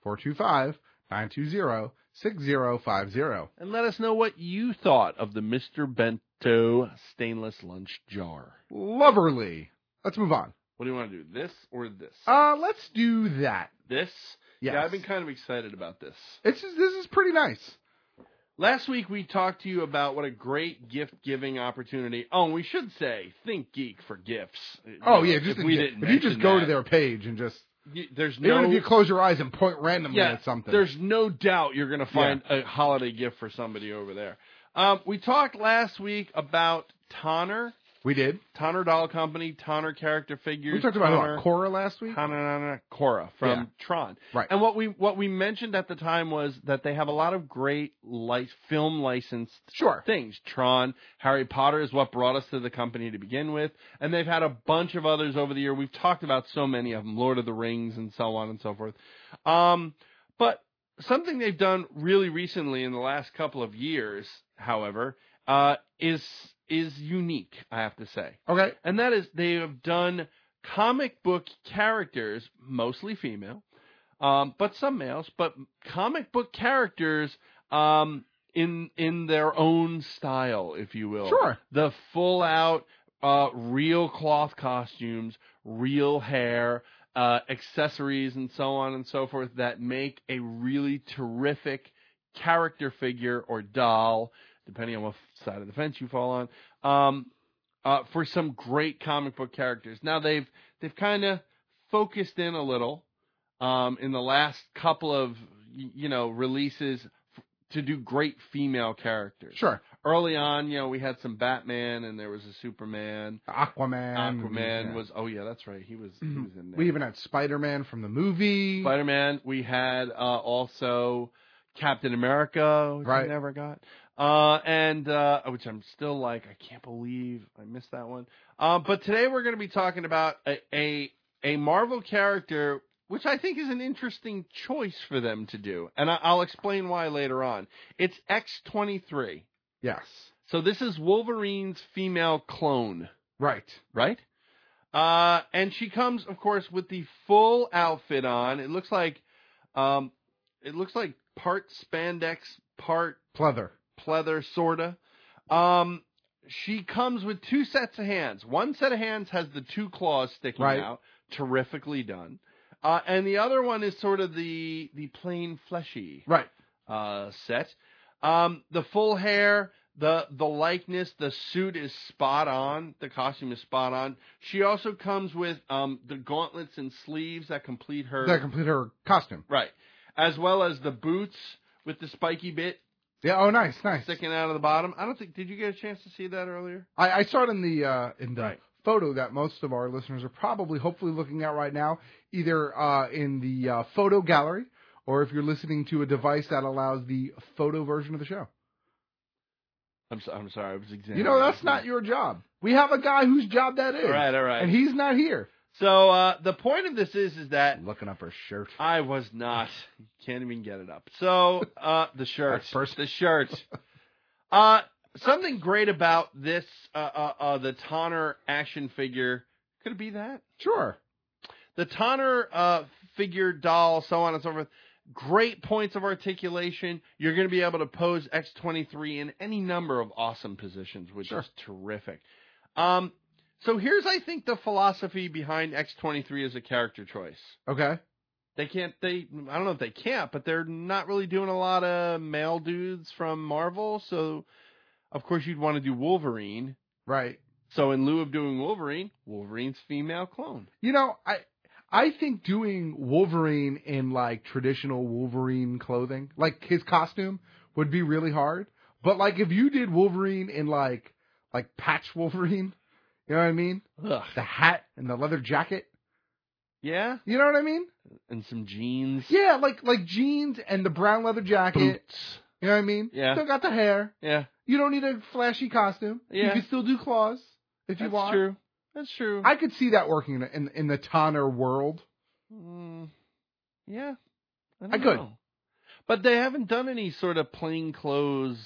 425-920-6050. And let us know what you thought of the Mr. Bento stainless lunch jar. Loverly. Let's move on. What do you want to do, this or this? Let's do that. This? Yes. Yeah, I've been kind of excited about this. This is pretty nice. Last week, we talked to you about what a great gift-giving opportunity. Oh, and we should say, Think Geek for gifts. Oh, yeah. If you just go to their page and just... Even if you close your eyes and point randomly at something. There's no doubt you're going to find a holiday gift for somebody over there. We talked last week about Tonner. We did. Tonner Doll Company, Tonner character figures. We talked about Korra last week? Korra from Tron. Right. And what we mentioned at the time was that they have a lot of great film licensed things. Tron, Harry Potter is what brought us to the company to begin with. And they've had a bunch of others over the year. We've talked about so many of them, Lord of the Rings and so on and so forth. But something they've done really recently in the last couple of years, however, is unique, I have to say. Okay. And that is they have done comic book characters, mostly female, but some males, but comic book characters in their own style, if you will. Sure. The full out real cloth costumes, real hair, accessories and so on and so forth that make a really terrific character figure or doll, depending on what side of the fence you fall on, for some great comic book characters. Now, they've kind of focused in a little in the last couple of, releases to do great female characters. Sure. early on, we had some Batman and there was a Superman. Aquaman was, oh yeah, that's right. He was in there. We even had Spider-Man from the movie. Spider-Man. We had also Captain America, which I never got. And which I'm still like, I can't believe I missed that one. But today we're going to be talking about a Marvel character, which I think is an interesting choice for them to do. And I'll explain why later on. It's X-23. Yes. So this is Wolverine's female clone. Right. And she comes, of course, with the full outfit on. It looks like part spandex, part pleather, sorta. She comes with two sets of hands. One set of hands has the two claws sticking out. Terrifically done. And the other one is sort of the plain fleshy set. The full hair, the likeness, the suit is spot on. The costume is spot on. She also comes with the gauntlets and sleeves that complete her costume. Right. As well as the boots with the spiky bit. Yeah, oh nice. Sticking out of the bottom. Did you get a chance to see that earlier? I saw it in the photo that most of our listeners are hopefully looking at right now, either in the photo gallery or if you're listening to a device that allows the photo version of the show. I'm sorry, I was examining. That's not your job. We have a guy whose job that is. All right. And he's not here. So the point of this is that looking up her shirt. I was not. Can't even get it up. So the shirt. The shirt. Something great about this the Tonner action figure. Could it be that? Sure. The Tonner figure doll, so on and so forth. Great points of articulation. You're going to be able to pose X-23 in any number of awesome positions, which is terrific. So here's, I think, the philosophy behind X-23 as a character choice. Okay. I don't know if they can't, but they're not really doing a lot of male dudes from Marvel. So, of course, you'd want to do Wolverine. Right. So in lieu of doing Wolverine's female clone. I think doing Wolverine in like traditional Wolverine clothing, like his costume, would be really hard. But like if you did Wolverine in like patch Wolverine, you know what I mean? Ugh. The hat and the leather jacket. Yeah. You know what I mean? And some jeans. Yeah, like jeans and the brown leather jacket. Boots. You know what I mean? Yeah. Still got the hair. Yeah. You don't need a flashy costume. Yeah. You can still do claws if you want. That's true. I could see that working in the Tonner world. Yeah. I could. But they haven't done any sort of plain clothes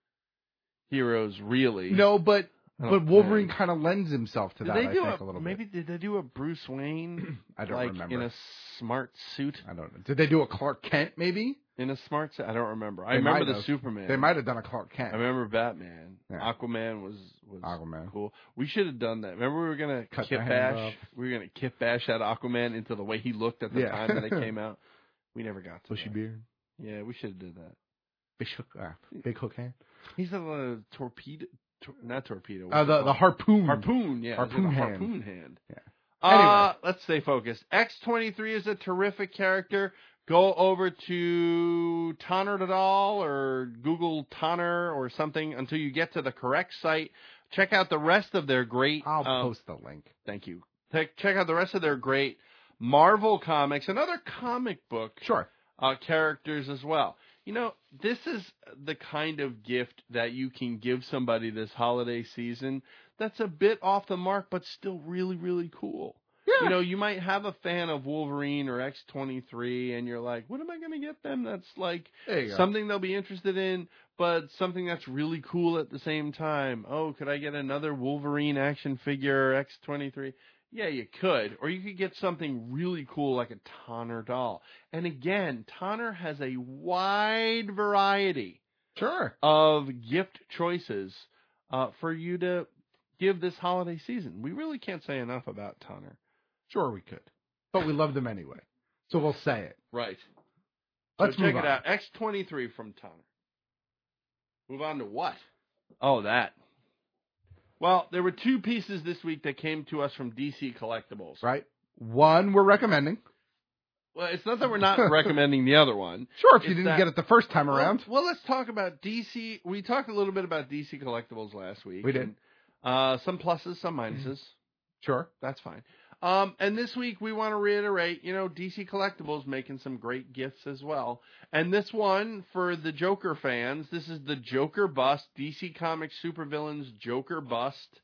heroes, really. No, but Wolverine kind of lends himself to that, I think, a little bit. Maybe did they do a Bruce Wayne? I don't remember. In a smart suit? I don't know. Did they do a Clark Kent, maybe? In a smart suit? I don't remember. I remember the Superman. They might have done a Clark Kent. I remember Batman. Yeah. Aquaman was Aquaman. Cool. We should have done that. Remember we were going to kit bash? We were going to kit bash that Aquaman into the way he looked at the time that it came out. We never got to Bushy beard. Yeah, we should have did that. Big hook hand. He's a torpedo. Not torpedo. The harpoon. Harpoon, yeah. Harpoon hand. Harpoon hand. Yeah. Anyway. Let's stay focused. X-23 is a terrific character. Go over to Tonner Doll or Google Tonner or something until you get to the correct site. Check out the rest of their great... I'll post the link. Thank you. Check out the rest of their great Marvel comics and other comic book characters as well. This is the kind of gift that you can give somebody this holiday season that's a bit off the mark, but still really, really cool. Yeah. You might have a fan of Wolverine or X-23, and you're like, what am I going to get them that's like something they'll be interested in, but something that's really cool at the same time? Oh, could I get another Wolverine action figure, X-23? Yeah, you could. Or you could get something really cool like a Tonner doll. And again, Tonner has a wide variety of gift choices for you to give this holiday season. We really can't say enough about Tonner. Sure we could. But we love them anyway. So we'll say it. Right. Let's check it out. X-23 from Tonner. Move on to what? Oh, that. Well, there were two pieces this week that came to us from DC Collectibles. Right. One we're recommending. Well, it's not that we're not recommending the other one. Sure, if you didn't get it the first time around. Well, let's talk about DC. We talked a little bit about DC Collectibles last week. We did. Some pluses, some minuses. Sure. That's fine. And this week we want to reiterate, DC Collectibles making some great gifts as well. And this one, for the Joker fans, this is the Joker Bust, DC Comics Supervillains Joker Bust.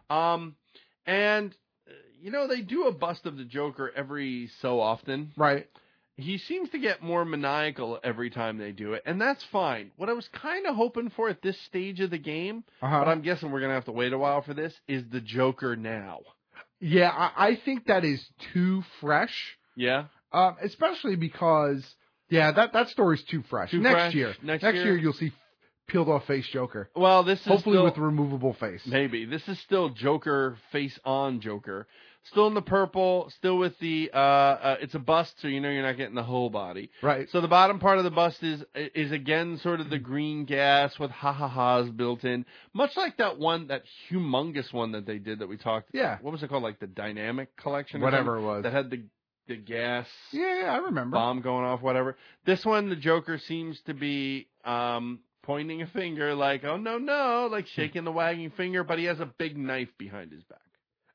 They do a bust of the Joker every so often. Right. He seems to get more maniacal every time they do it, and that's fine. What I was kind of hoping for at this stage of the game, but I'm guessing we're going to have to wait a while for this, is the Joker now. Yeah, I think that is too fresh. Yeah? Especially because, that story's too fresh. Next year you'll see peeled off face Joker. Well, this is hopefully with removable face. Maybe. This is still Joker, face on Joker. Still in the purple, still with the, it's a bust, so you're not getting the whole body. Right. So the bottom part of the bust is again sort of the green gas with ha-ha-has built in. Much like that humongous one that they did that we talked. Yeah. What was it called? Like the Dynamic Collection? Whatever it was. That had the gas. Yeah, I remember. Bomb going off, whatever. This one, the Joker seems to be, pointing a finger like, oh, no, like shaking the wagging finger, but he has a big knife behind his back.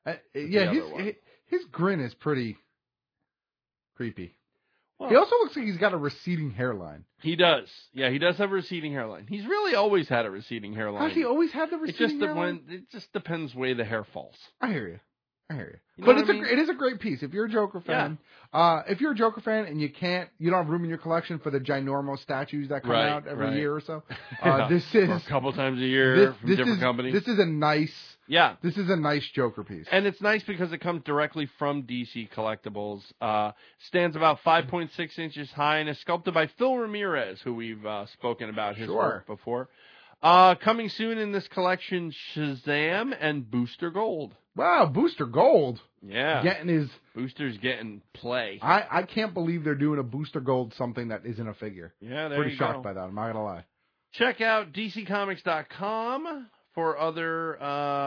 His grin is pretty creepy. Well, he also looks like he's got a receding hairline. He does. Yeah, he does have a receding hairline. He's really always had a receding hairline. Has he always had the receding hairline? It just depends way the hair falls. I hear you. You know But what it is a great piece. If you're a Joker fan, and you don't have room in your collection for the ginormous statues that come out every year or so, this is or a couple times a year from different companies. This is a nice. Yeah. This is a nice Joker piece. And it's nice because it comes directly from DC Collectibles. Stands about 5.6 inches high and is sculpted by Phil Ramirez, who we've spoken about his work before. Coming soon in this collection, Shazam and Booster Gold. Wow, Booster Gold. Yeah. Booster's getting play. I can't believe they're doing a Booster Gold something that isn't a figure. Yeah, Pretty shocked by that, I'm not going to lie. Check out DCComics.com for other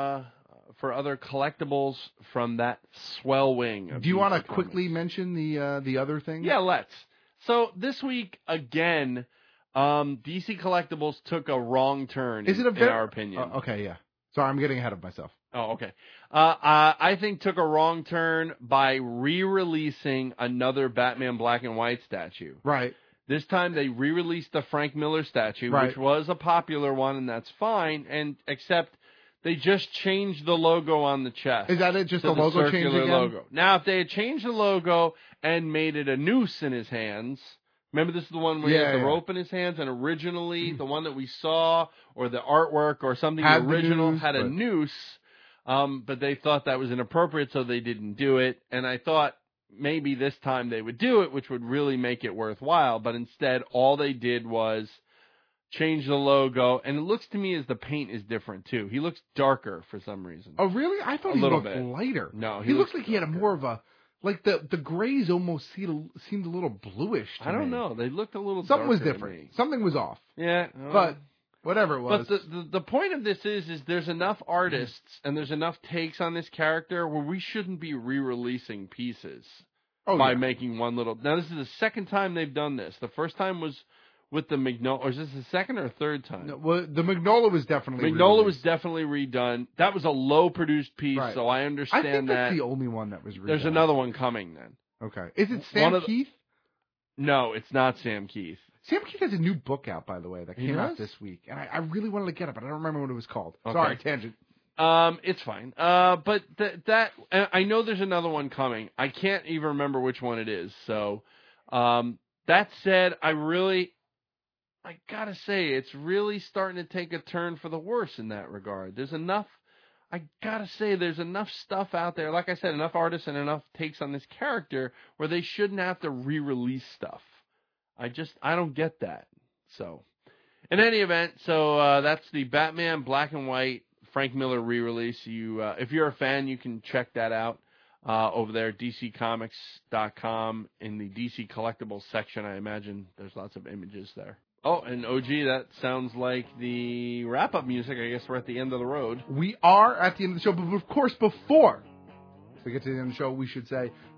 collectibles from that swell wing. Do you want to quickly mention the other thing? Yeah, let's. So this week again, DC Collectibles took a wrong turn. In our opinion? Okay, yeah. Sorry, I'm getting ahead of myself. Oh, okay. I think took a wrong turn by re-releasing another Batman Black and White statue. Right. This time they re-released the Frank Miller statue, which was a popular one, and that's fine. Except they just changed the logo on the chest. Is that it? Just the logo change again? Logo. Now, if they had changed the logo and made it a noose in his hands. Remember, this is the one where he had the rope in his hands, and originally the one that we saw, or the artwork, or something had a noose, but they thought that was inappropriate, so they didn't do it. And I thought maybe this time they would do it, which would really make it worthwhile. But instead, all they did was change the logo, and it looks to me as the paint is different too. He looks darker for some reason. Oh, really? I thought he looked lighter. No, he looks like he had more of a. Like the grays almost seemed a little bluish to me. I don't know. They looked a little Something was darker different. to me. Something was off. Yeah. But whatever it was. But the point of this is there's enough artists and there's enough takes on this character where we shouldn't be re-releasing pieces by making one little. Now, this is the second time they've done this. The first time was with the Magnolia. Or is this the second or third time? No, well, the Magnolia was definitely redone. That was a low-produced piece, so I understand that. I think that's the only one that was redone. There's another one coming then. Okay. Is it Sam Keith? No, it's not Sam Keith. Sam Keith has a new book out, by the way, that came out this week. And I really wanted to get it, but I don't remember what it was called. Okay. Sorry, tangent. It's fine. But that I know there's another one coming. I can't even remember which one it is. So, that said, I gotta say, it's really starting to take a turn for the worse in that regard. There's enough stuff out there, like I said, enough artists and enough takes on this character where they shouldn't have to re-release stuff. I don't get that. So, in any event, that's the Batman Black and White Frank Miller re-release. If you're a fan, you can check that out over there at DCComics.com in the DC Collectibles section. I imagine there's lots of images there. Oh, and OG, that sounds like the wrap-up music. I guess we're at the end of the road. We are at the end of the show, but of course, before we get to the end of the show, we should say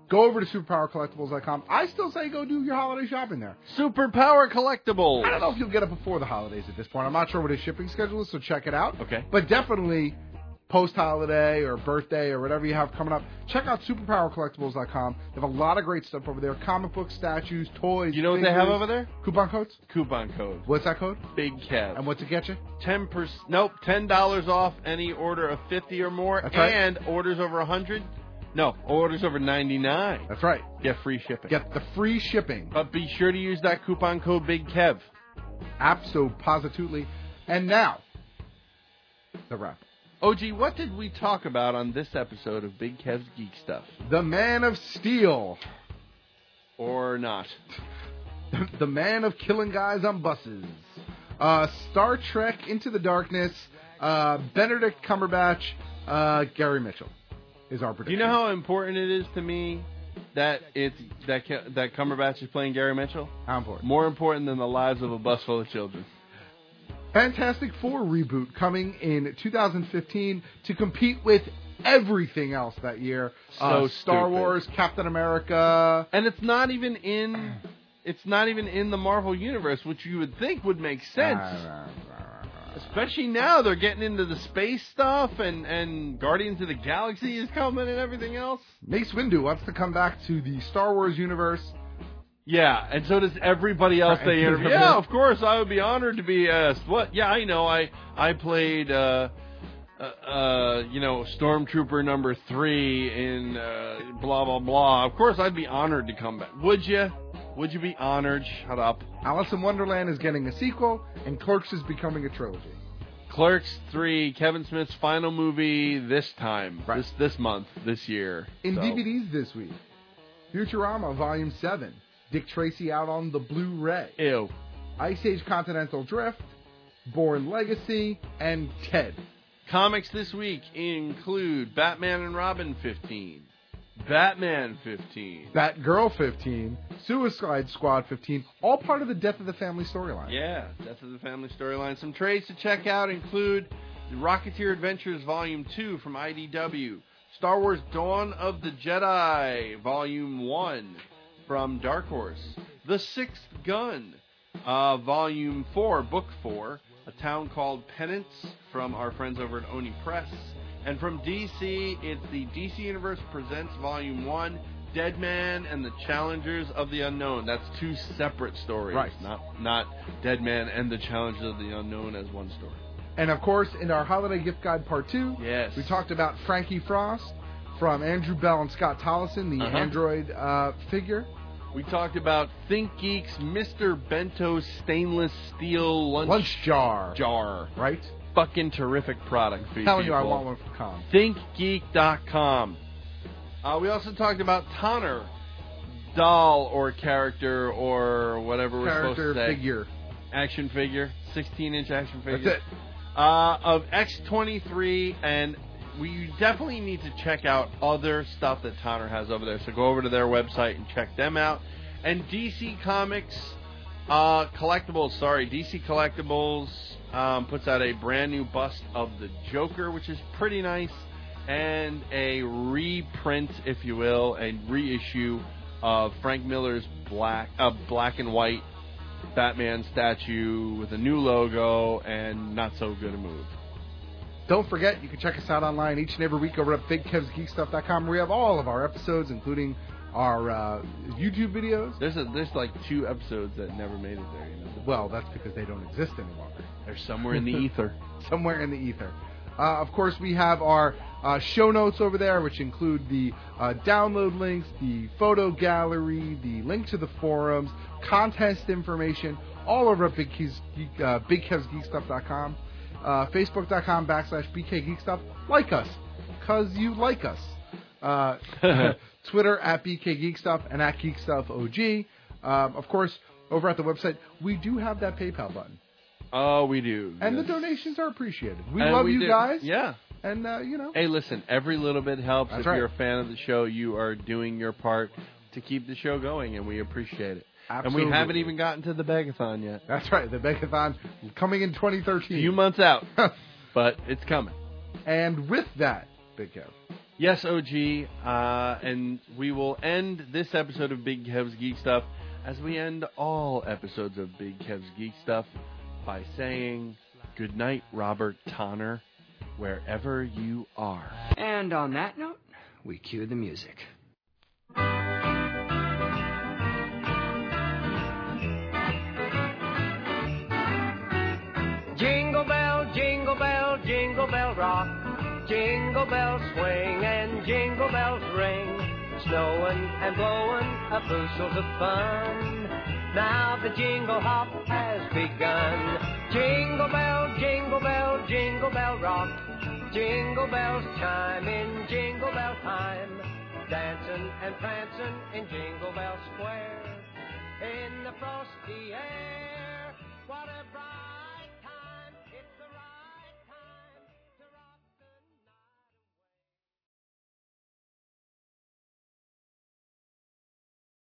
Go over to superpowercollectibles.com. I still say go do your holiday shopping there. Superpower Collectibles. I don't know if you'll get it before the holidays at this point. I'm not sure what his shipping schedule is, so check it out. Okay. But definitely post-holiday or birthday or whatever you have coming up, check out superpowercollectibles.com. They have a lot of great stuff over there. Comic books, statues, toys. You know what they have over there? Coupon codes? Coupon code. What's that code? Big Kev. And what's it get you? $10 off any order of 50 or more. That's right. And orders over 100. No, orders over 99. That's right. Get free shipping. Get the free shipping. But be sure to use that coupon code Big Kev. Abso-positively. And now, the wrap. OG, what did we talk about on this episode of Big Kev's Geek Stuff? The Man of Steel. Or not. The Man of Killing Guys on Buses. Star Trek Into the Darkness. Benedict Cumberbatch. Gary Mitchell is our prediction. You know how important it is to me that that Cumberbatch is playing Gary Mitchell? How important? More important than the lives of a bus full of children. Fantastic Four reboot coming in 2015 to compete with everything else that year. Star Wars, Captain America, and it's not even in the Marvel universe, which you would think would make sense. Especially now they're getting into the space stuff and Guardians of the Galaxy is coming and everything else. Mace Windu wants to come back to the Star Wars universe. Yeah, and so does everybody else they interview. Yeah, of course, I would be honored to be asked. What? Yeah, I know. I played, Stormtrooper number 3 in blah, blah, blah. Of course, I'd be honored to come back. Would you? Would you be honored? Shut up. Alice in Wonderland is getting a sequel, and Clerks is becoming a trilogy. Clerks 3, Kevin Smith's final movie this time, right. this month, this year. In DVDs this week, Futurama Volume 7. Dick Tracy out on the Blu-ray. Ew. Ice Age Continental Drift, Bourne Legacy, and Ted. Comics this week include Batman and Robin 15, Batman 15, Batgirl 15, Suicide Squad 15, all part of the Death of the Family storyline. Yeah, Death of the Family storyline. Some trades to check out include Rocketeer Adventures Volume 2 from IDW, Star Wars Dawn of the Jedi Volume 1, from Dark Horse, The Sixth Gun, Volume 4, Book 4, A Town Called Penance, from our friends over at Oni Press, and from DC, it's the DC Universe Presents Volume 1, Dead Man and the Challengers of the Unknown. That's two separate stories, right? Not Dead Man and the Challengers of the Unknown as one story. And of course, in our Holiday Gift Guide Part 2, yes, we talked about Frankie Frost from Andrew Bell and Scott Tollison, the android figure. We talked about Think Geek's Mr. Bento stainless steel lunch jar. Right? Fucking terrific product for you. Telling you I want one from Con. ThinkGeek.com. We also talked about Tonner, doll or character or whatever we're supposed to say. Figure. Action figure. 16-inch action figure. That's it. Of X-23, and we definitely need to check out other stuff that Tonner has over there. So go over to their website and check them out. And DC Comics Collectibles, DC Collectibles puts out a brand new bust of the Joker, which is pretty nice, and a reprint, if you will, a reissue of Frank Miller's black and white Batman statue with a new logo and not so good a move. Don't forget, you can check us out online each and every week over at BigKevsGeekStuff.com, where we have all of our episodes, including our YouTube videos. There's like 2 episodes that never made it there. You know? Well, that's because they don't exist anymore. They're somewhere in the ether. Somewhere in the ether. Of course, we have our show notes over there, which include the download links, the photo gallery, the link to the forums, contest information, all over at BigKevsGeekStuff.com. Facebook.com/BKGeekStuff. Like us, because you like us. Twitter at BKGeekStuff and at GeekStuffOG. Of course, over at the website, we do have that PayPal button. Oh, we do. And the donations are appreciated. We love you guys. Yeah. And, Hey, listen, every little bit helps. That's if you're a fan of the show, you are doing your part to keep the show going, and we appreciate it. Absolutely. And we haven't even gotten to the Begathon yet. That's right. The Begathon coming in 2013. A few months out, but it's coming. And with that, Big Kev, Yes, OG, and we will end this episode of Big Kev's Geek Stuff as we end all episodes of Big Kev's Geek Stuff by saying good night, Robert Tonner, wherever you are. And on that note, we cue the music. Jingle bell, jingle bell, jingle bell rock. Jingle bells swing and jingle bells ring. Snowing and blowing a bushels of fun. Now the jingle hop has begun. Jingle bell, jingle bell, jingle bell rock. Jingle bells chime in jingle bell time. Dancing and prancing in Jingle Bell Square. In the frosty air, what a bright